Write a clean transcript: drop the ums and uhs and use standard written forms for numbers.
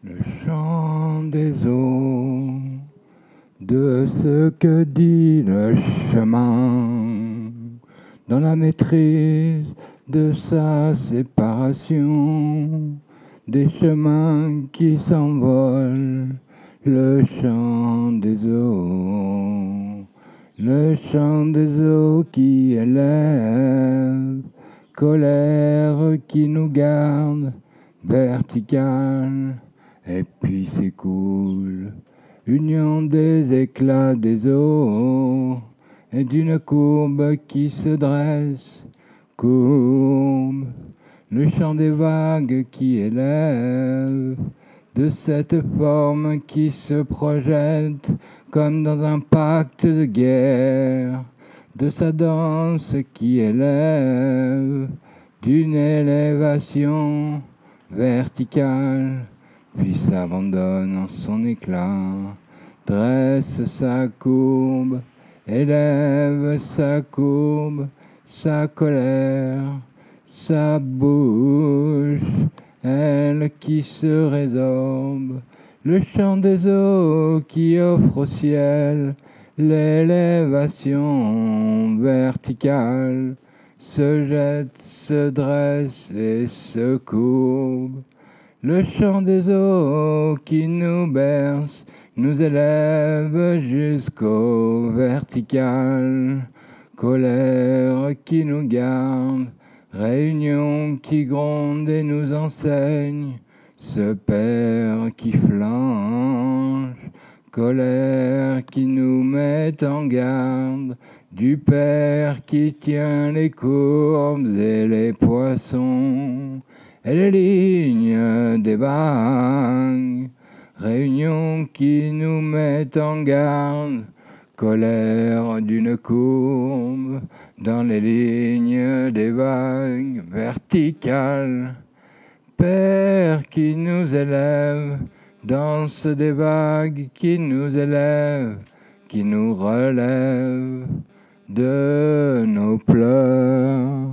Le chant des eaux, de ce que dit le chemin, dans la maîtrise de sa séparation, des chemins qui s'envolent, le chant des eaux, le chant des eaux qui élève, colère qui nous garde, verticale, et puis s'écoule, union des éclats des eaux, et d'une courbe qui se dresse, courbe, le chant des vagues qui élève, de cette forme qui se projette comme dans un pacte de guerre, de sa danse qui élève, d'une élévation verticale, puis s'abandonne en son éclat, dresse sa courbe, élève sa courbe, sa colère, sa bouche, elle qui se résorbe, le chant des eaux qui offre au ciel l'élévation verticale, se jette, se dresse et se courbe. Le chant des eaux qui nous berce, nous élève jusqu'au vertical, colère qui nous garde, réunion qui gronde et nous enseigne, ce père qui flanche, colère qui nous met en garde, du père qui tient les courbes et les poissons, et les lignes des vagues, réunion qui nous met en garde, colère d'une courbe dans les lignes des vagues verticales, père qui nous élève, danse des vagues qui nous élèvent, qui nous relève de nos pleurs.